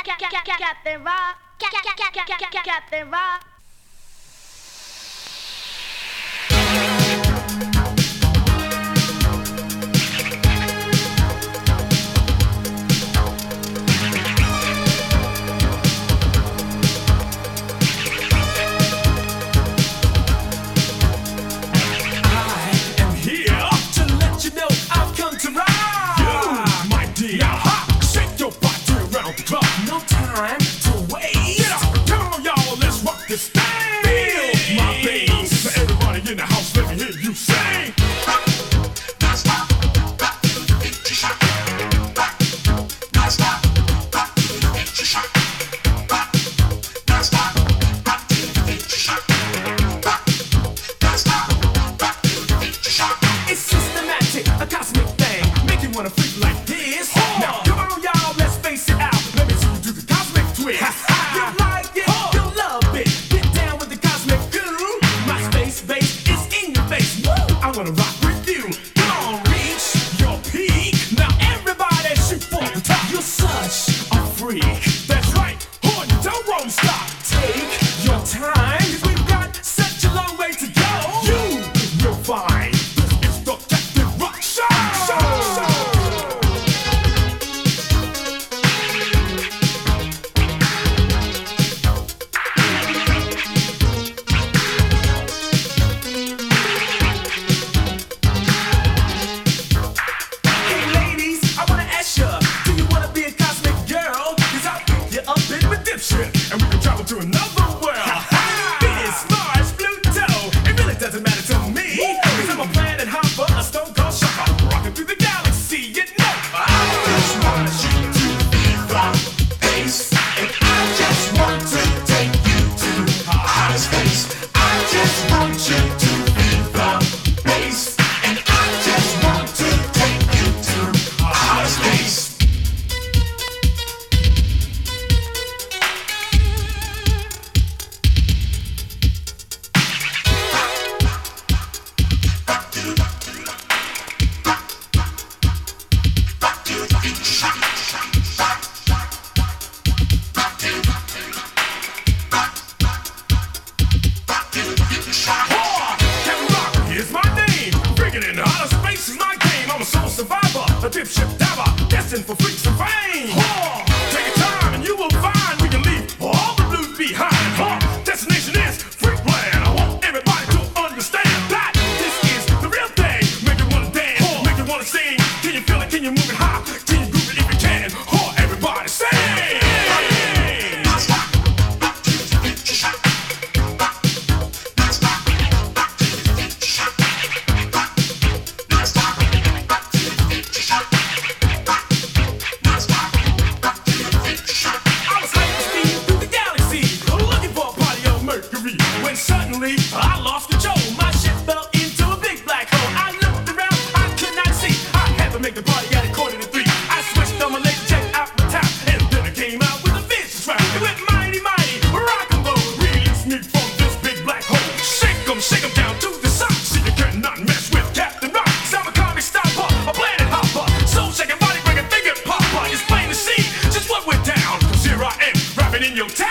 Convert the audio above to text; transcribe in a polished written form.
Captain Rock, Captain Rock. No time to waste. Get up, come on, y'all, let's rock this thing. Feel my bass. Now everybody in the house, let me hear you sing. It's systematic, a cosmic thing, make you wanna freak like this. Now come on, y'all, let's face it out. Let me see you do the cosmic twist. You like it, you love it. Get down with the cosmic goo. My space bass is in your face. Woo! I wanna rock with you. Come on, reach your peak. Now everybody shoot for the top. You're such a freak. That's right, hold you don't stop. Take your time, 'cause we've got such a long way to go. You'll find this is the Captain Rock Show. Hey ladies, I wanna ask ya, do you wanna be a cosmic girl? 'Cause I'll pick you up in my dipshit, and we can travel to another world. Venus, Mars, Pluto, it really doesn't matter to me. 'Cause I'm a planet hopper, a stone cold shocker, rocking through the galaxy, you know. I just wanna shoot to the base, and I just want to take you to outer space. I just want you to be the base, and I just want to take you to outer space. Captain Rock is my name. Bringing in outer space is my game. I'm a soul survivor, a dipshit diver, destined for freaks and fame. Take your time and you will find we can leave all the blues behind. Destination is Freakland. I want everybody to understand that this is the real thing. Make you wanna dance, make you wanna sing. Can you feel it? Can you move it high? Can you groove it if you can? Everybody sing. I was hyper-speeding through the galaxy, looking for a party on Mercury, when suddenly I lost control. My ship fell into a big black hole. I looked around, I could not see. I had to make the party at 2:45. I switched on my leg, checked out my tap, and then I came out with a vicious rap. It went mighty, mighty, rock and roll. Release me from this big black hole. Shake 'em down to the side. See you cannot mess with Captain Rock. 'Cause I'm a comic stopper, a planet hopper. Soul shaking, body breaking, finger popper. It's plain to see just what went down. 'Cause here I am, rapping in your town.